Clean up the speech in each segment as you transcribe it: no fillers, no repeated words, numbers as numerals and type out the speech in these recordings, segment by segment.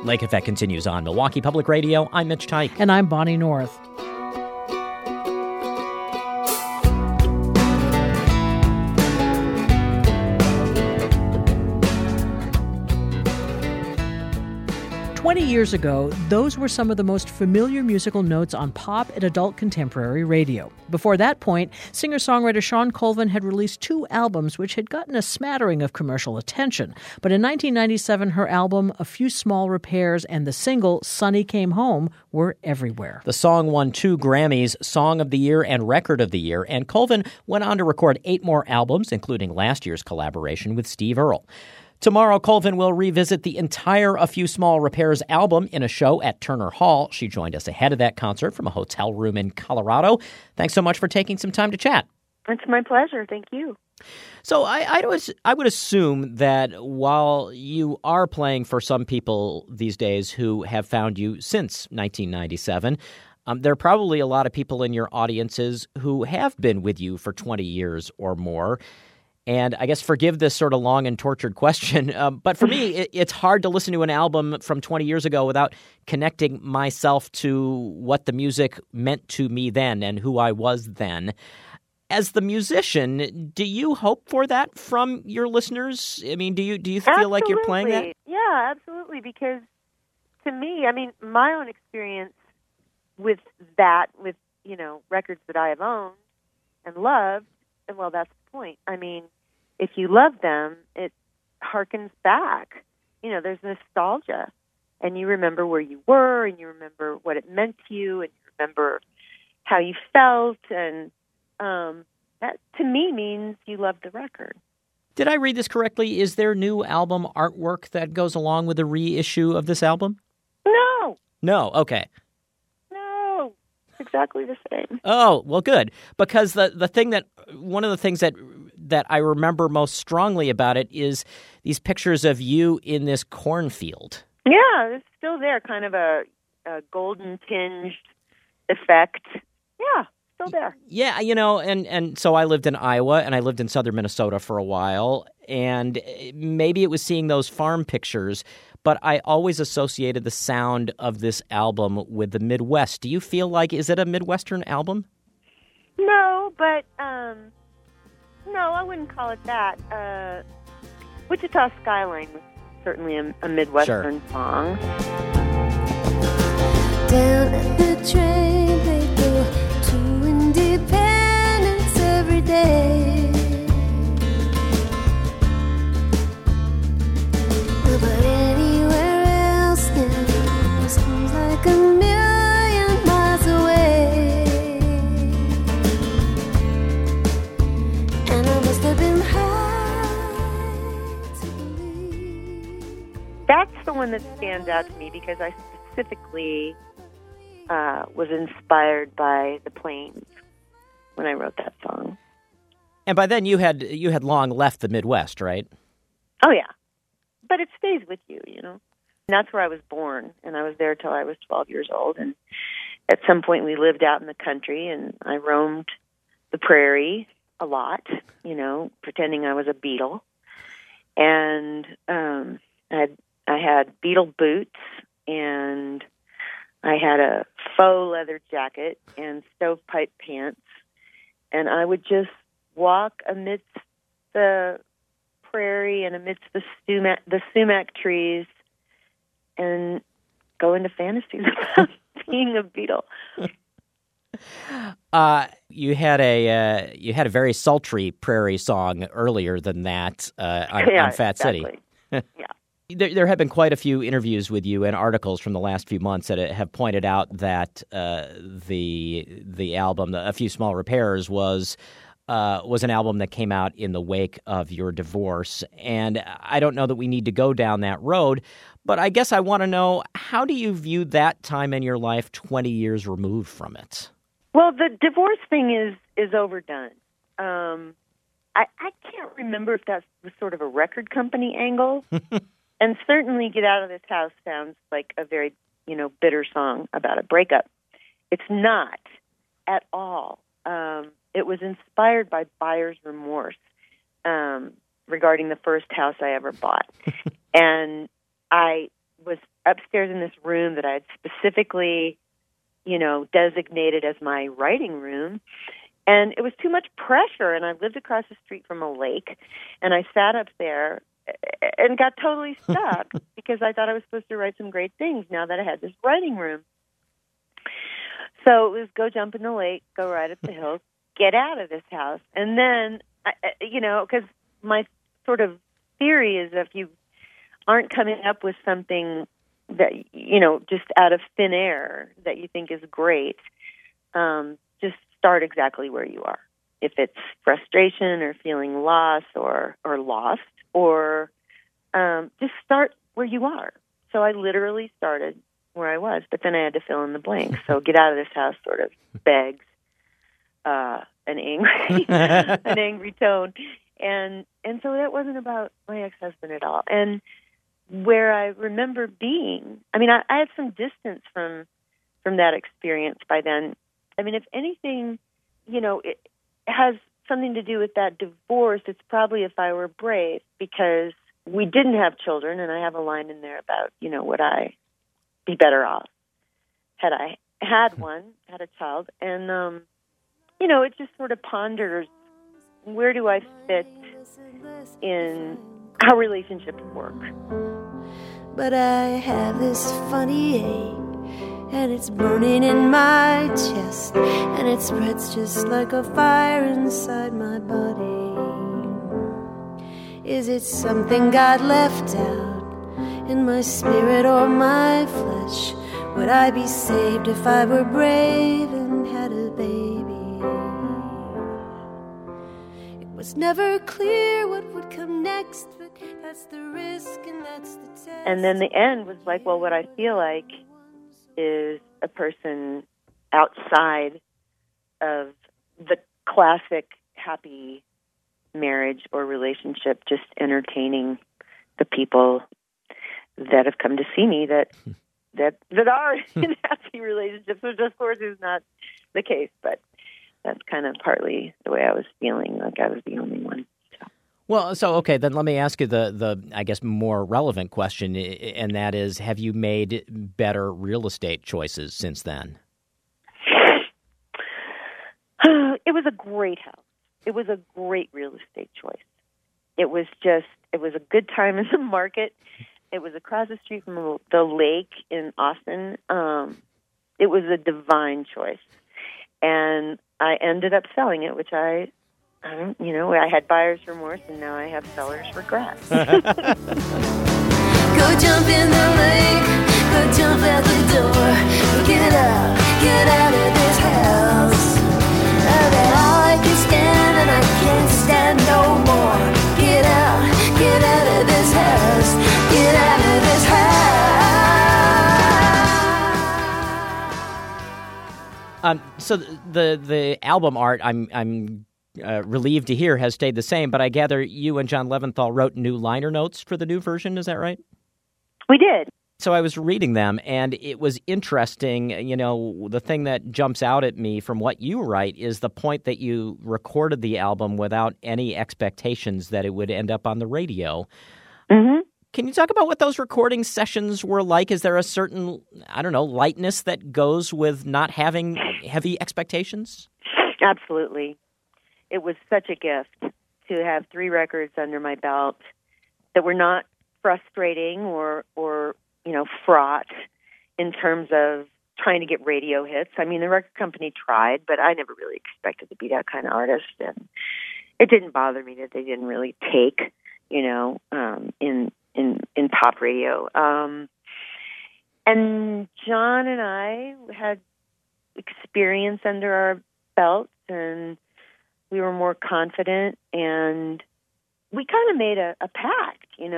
Lake Effect continues on Milwaukee Public Radio. I'm Mitch Teich. And I'm Bonnie North. Years ago, those were some of the most familiar musical notes on pop and adult contemporary radio. Before that point, singer-songwriter Shawn Colvin had released 2 albums which had gotten a smattering of commercial attention. But in 1997, her album, A Few Small Repairs, and the single, Sunny Came Home, were everywhere. The song won 2 Grammys, Song of the Year and Record of the Year, and Colvin went on to record 8 more albums, including last year's collaboration with Steve Earle. Tomorrow, Colvin will revisit the entire A Few Small Repairs album in a show at Turner Hall. She joined us ahead of that concert from a hotel room in Colorado. Thanks so much for taking some time to chat. It's my pleasure. Thank you. So I would assume that while you are playing for some people these days who have found you since 1997, there are probably a lot of people in your audiences who have been with you for 20 years or more. And I guess forgive this sort of long and tortured question, but for me, it's hard to listen to an album from 20 years ago without connecting myself to what the music meant to me then and who I was then. As the musician, do you hope for that from your listeners? I mean, do you feel absolutely. Like you're playing that? Yeah, absolutely. Because to me, I mean, my own experience with that, with, records that I have owned and loved, and well, that's the point. I mean, if you love them, it harkens back. There's nostalgia. And you remember where you were, and you remember what it meant to you, and you remember how you felt. And that, to me, means you love the record. Did I read this correctly? Is there new album artwork that goes along with the reissue of this album? No. No, okay. No, it's exactly the same. Oh, well, good. Because one of the things that I remember most strongly about it is these pictures of you in this cornfield. Yeah, it's still there, kind of a golden tinged effect. Yeah, still there. Yeah, and so I lived in Iowa and I lived in southern Minnesota for a while, and maybe it was seeing those farm pictures, but I always associated the sound of this album with the Midwest. Do you feel like, is it a Midwestern album? No, but no, I wouldn't call it that. Wichita Skyline was certainly a Midwestern song. Down at the train they go to Independence every day. But anywhere else now seems like a million miles away. And I must have been high to believe. That's the one that stands out to me because I specifically was inspired by the Plains when I wrote that song. And by then you had long left the Midwest, right? Oh, yeah. But it stays with you, And that's where I was born, and I was there till I was 12 years old. And at some point we lived out in the country, and I roamed the prairie a lot, pretending I was a beetle. And I had beetle boots, and I had a faux leather jacket and stovepipe pants, and I would just walk amidst the prairie and amidst the sumac trees and go into fantasies about being a beetle. You had a very sultry prairie song earlier than that on Fat City. Yeah. There have been quite a few interviews with you and articles from the last few months that have pointed out that the album, A Few Small Repairs, was an album that came out in the wake of your divorce. And I don't know that we need to go down that road, but I guess I want to know, how do you view that time in your life 20 years removed from it? Well, the divorce thing is overdone. I can't remember if that was sort of a record company angle. And certainly Get Out of This House sounds like a very, bitter song about a breakup. It's not at all. It was inspired by buyer's remorse regarding the first house I ever bought. And I was upstairs in this room that I had specifically, designated as my writing room. And it was too much pressure, and I lived across the street from a lake, and I sat up there and got totally stuck because I thought I was supposed to write some great things now that I had this writing room. So it was go jump in the lake, go ride up the hills, get out of this house. And then, because my sort of theory is if you aren't coming up with something that, just out of thin air that you think is great, just start exactly where you are. If it's frustration or feeling lost or lost, or just start where you are. So I literally started where I was, but then I had to fill in the blanks. So get out of this house sort of begs an angry tone. And so that wasn't about my ex-husband at all. And where I remember being, I had some distance from that experience by then. If anything, it has something to do with that divorce. It's probably If I Were Brave, because we didn't have children, and I have a line in there about, would I be better off had I had a child. And, it just sort of ponders, where do I fit in how relationships work? But I have this funny ache, and it's burning in my chest, and it spreads just like a fire inside my body. Is it something God left out in my spirit or my flesh? Would I be saved if I were brave and had a baby? It was never clear what would come next, but that's the risk and that's the test. And then the end was like, well, what I feel like is a person outside of the classic happy marriage or relationship, just entertaining the people that have come to see me that are in happy relationships, which of course is not the case, but that's kind of partly the way I was feeling, like I was the only one. Well, so, okay, then let me ask you the I guess, more relevant question, and that is, have you made better real estate choices since then? It was a great house. It was a great real estate choice. It was a good time in the market. It was across the street from the lake in Austin. It was a divine choice. And I ended up selling it, which I had buyer's remorse, and now I have seller's regret. Go jump in the lake, go jump out the door, get out of this house. I can stand and I can't stand no more. Get out of this house, get out of this house. So the album art, I'm relieved to hear, has stayed the same, but I gather you and John Leventhal wrote new liner notes for the new version, is that right? We did. So I was reading them, and it was interesting. The thing that jumps out at me from what you write is the point that you recorded the album without any expectations that it would end up on the radio. Mm-hmm. Can you talk about what those recording sessions were like? Is there a certain, lightness that goes with not having heavy expectations? Absolutely. It was such a gift to have 3 records under my belt that were not frustrating or fraught in terms of trying to get radio hits. The record company tried, but I never really expected to be that kind of artist, and it didn't bother me that they didn't really take, in pop radio. And John and I had experience under our belts, and we were more confident, and we kind of made a pact,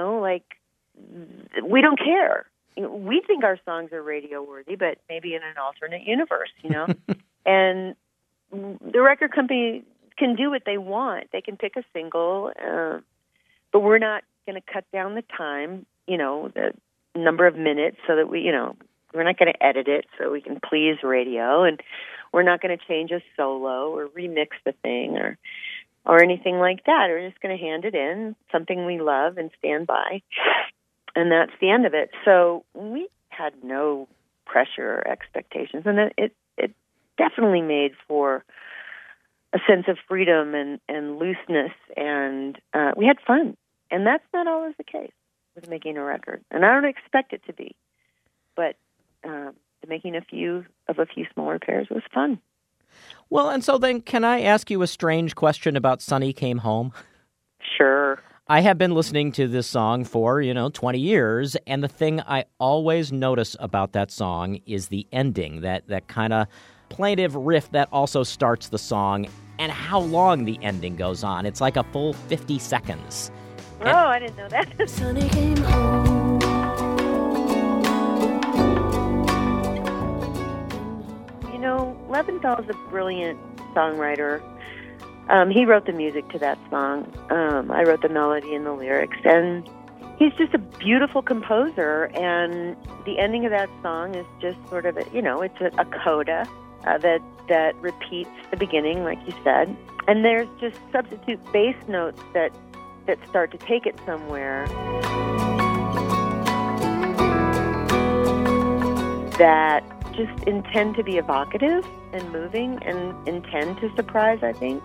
we don't care. We think our songs are radio worthy, but maybe in an alternate universe, And the record company can do what they want. They can pick a single, but we're not going to cut down the time, the number of minutes, so that we're not going to edit it so we can please radio, and we're not going to change a solo or remix the thing or anything like that. We're just going to hand it in, something we love and stand by. And that's the end of it. So we had no pressure or expectations, and it definitely made for a sense of freedom and looseness, and we had fun. And that's not always the case with making a record, and I don't expect it to be. But making a few small repairs was fun. Well, and so then can I ask you a strange question about Sonny Came Home? Sure. I have been listening to this song for, 20 years, and the thing I always notice about that song is the ending, that kind of plaintive riff that also starts the song, and how long the ending goes on. It's like a full 50 seconds. Oh, I didn't know that. Sonny came home. Leventhal is a brilliant songwriter. He wrote the music to that song. I wrote the melody and the lyrics, and he's just a beautiful composer. And the ending of that song is just sort of it's a coda that repeats the beginning, like you said. And there's just substitute bass notes that start to take it somewhere. That just intend to be evocative and moving and intend to surprise, I think.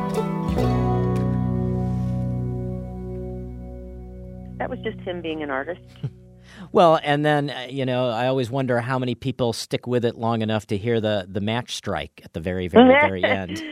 That was just him being an artist. Well, and then, I always wonder how many people stick with it long enough to hear the match strike at the very, very, very end.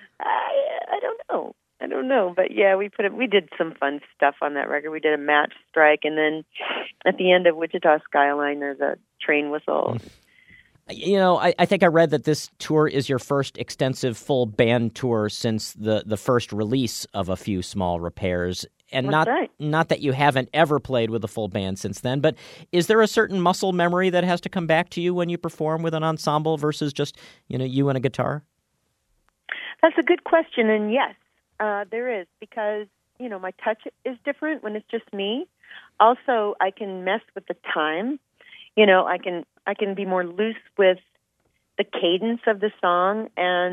I don't know. But yeah, we did some fun stuff on that record. We did a match strike, and then at the end of Wichita Skyline, there's a train whistle. I think I read that this tour is your first extensive full band tour since the first release of A Few Small Repairs. And not that you haven't ever played with a full band since then, but is there a certain muscle memory that has to come back to you when you perform with an ensemble versus just, you and a guitar? That's a good question, and yes, there is, because, my touch is different when it's just me. Also, I can mess with the time. I can be more loose with the cadence of the song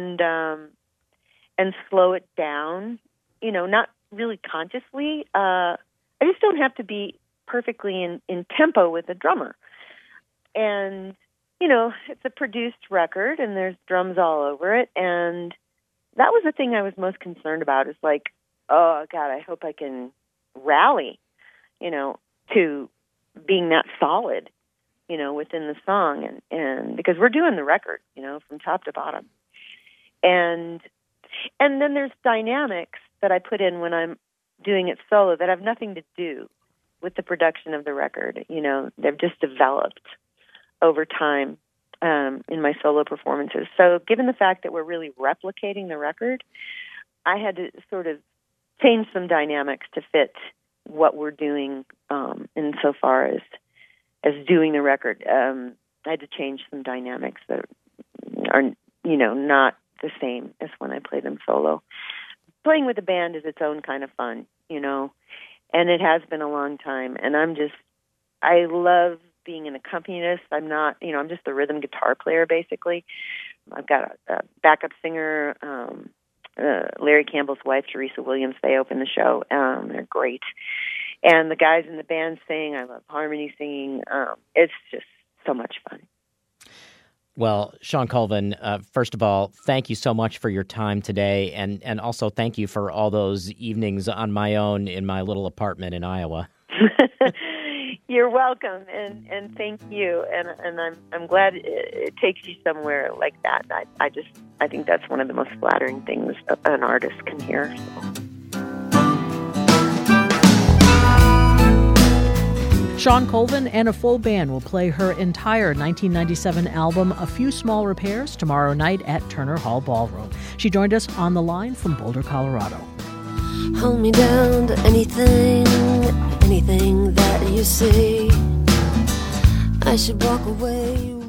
and slow it down. Not really consciously. I just don't have to be perfectly in tempo with the drummer. And it's a produced record, and there's drums all over it. And that was the thing I was most concerned about. Is like, oh God, I hope I can rally, to being that solid. Within the song, and because we're doing the record, from top to bottom. And then there's dynamics that I put in when I'm doing it solo that have nothing to do with the production of the record. They've just developed over time in my solo performances. So given the fact that we're really replicating the record, I had to sort of change some dynamics to fit what we're doing insofar as doing the record. I had to change some dynamics that are, not the same as when I play them solo. Playing with a band is its own kind of fun, and it has been a long time. And I love being an accompanist. I'm not, I'm just the rhythm guitar player, basically. I've got a backup singer, Larry Campbell's wife, Teresa Williams. They open the show. They're great. And the guys in the band sing. I love harmony singing. It's just so much fun. Well, Shawn Colvin, first of all, thank you so much for your time today, and also thank you for all those evenings on my own in my little apartment in Iowa. You're welcome, and thank you, and I'm glad it takes you somewhere like that. I think that's one of the most flattering things an artist can hear. So. Shawn Colvin and a full band will play her entire 1997 album, A Few Small Repairs, tomorrow night at Turner Hall Ballroom. She joined us on the line from Boulder, Colorado. Hold me down to anything that you say. I should walk away.